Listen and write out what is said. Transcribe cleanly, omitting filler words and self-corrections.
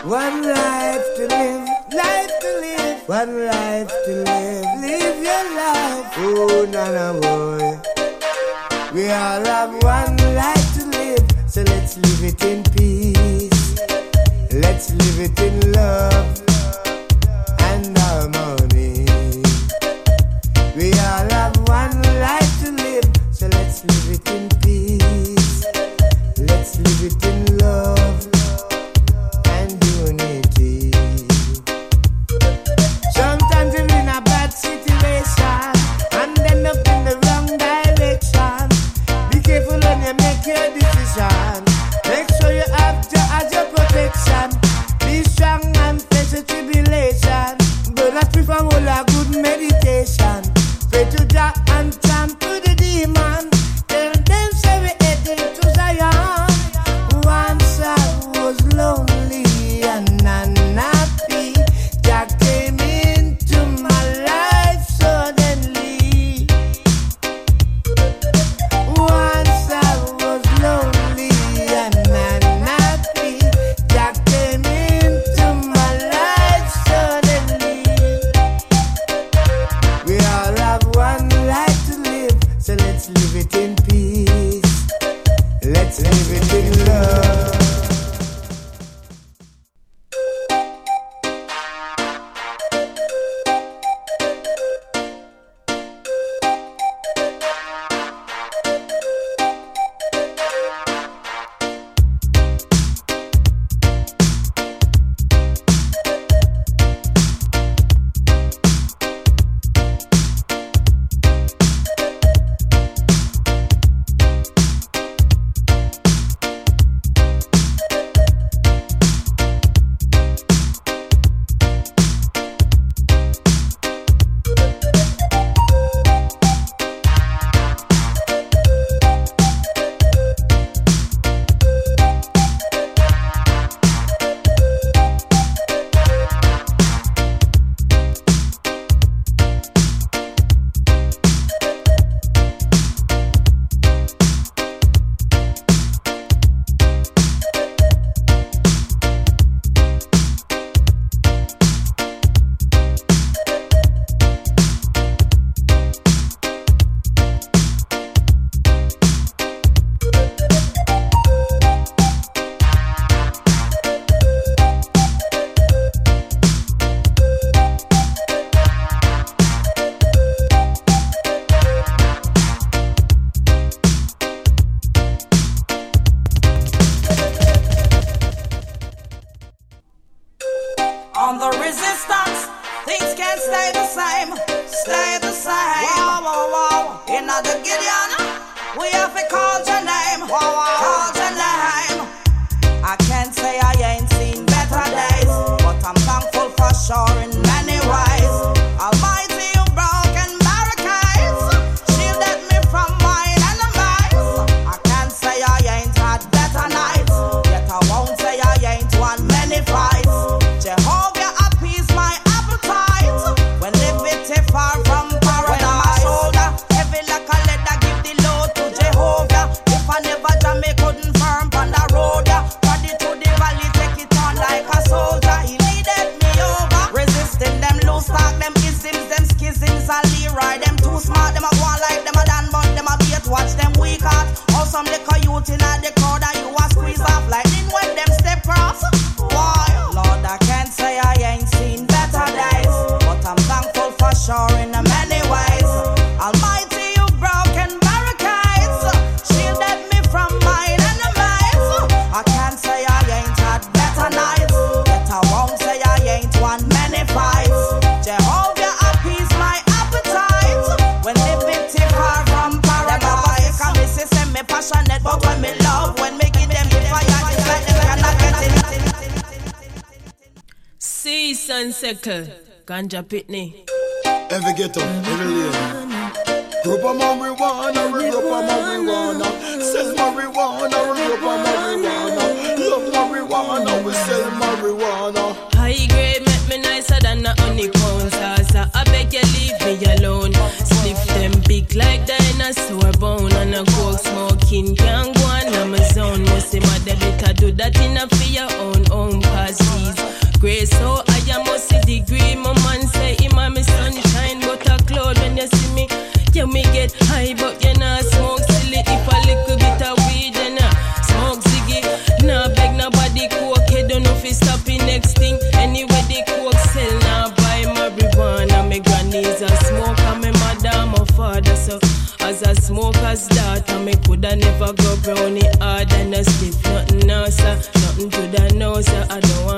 One life to live, one life to live. Live your life, oh Nana boy. We all have one life to live, so let's live it in peace. Let's live it in love and harmony. We all have one life to live, so let's live it in peace. Let's live it in love and unity. Sometimes we're in a bad situation and end up in the wrong direction. Be careful when you make your decision. Make sure you have Jah as your protection. Be strong and face the tribulation. But I prefer all a good meditation. Pray to Jah and trample the demon. Tell them say we heading to Zion. Once I was lonely and unhappy, Jah came into my life suddenly. Once I was lonely and unhappy, Jah came into my life suddenly. We all have one life to live, so let's live it in peace. Let's live it in love. On the resistance, things can't stay the same. Stay the same. Wow, wow, wow. In the Gideon, we have to call your name. Wow, wow. Call your name. I can't say I ain't seen better days, but I'm thankful for sure in many ways. Almighty, you broken barricades, shielded me from my enemies. I can't say I ain't had better nights, yet I won't say I ain't won many fights. Jehovah appease my appetite when liberty far from paradise. When my shoulder heavy like a leather, give the load to Jehovah. If I never jam, me couldn't firm on the road. Body to the valley, take it on like a soldier. He leaded me over, resisting them loose talk, them isms, them schisms. I Leroy, them too smart, them a go like them a dan, but them a beat. Watch them weak heart. How some little youth in the crowd and you a squeeze off lightning when them step cross. Why? Lord, I can't say I ain't seen better days, but I'm thankful for sure in many ways. Almighty, you broken barricades, shielded me from my enemies. I can't say I ain't had better nights, yet I won't say I ain't won many fights. Jehovah appease my appetite when liberty far from paradise. Them me say me passionate, but when me love, when me give them the fire, it's like them cannot get it. Season Circle, Ganja Pitney. Every ghetto, every lane. Group of marijuana, we group of marijuana. Sell marijuana, we group of marijuana. Love marijuana, we sell marijuana. High grade make me nicer than a honeycomb salsa. I beg you leave me alone. Slip them big like dinosaur bone. And a coke smoking can't go on Amazon. Must say my better do that in a for your own cause he's grace. So I am must see degree. My man say him and me sunshine, but a cloud when you see me. You me get high, but you not smoke silly. If a little bit of weed, then smoke ziggy. Nah beg nobody coke, you don't know if it's stopping next thing. Anyway the coke sell, now buy marijuana. My granny's a smoker, my mother, my father. So as a smoker's daughter, me coulda never go brownie hard and a stiff. Nothing no sir, nothing to the nose, sir. I don't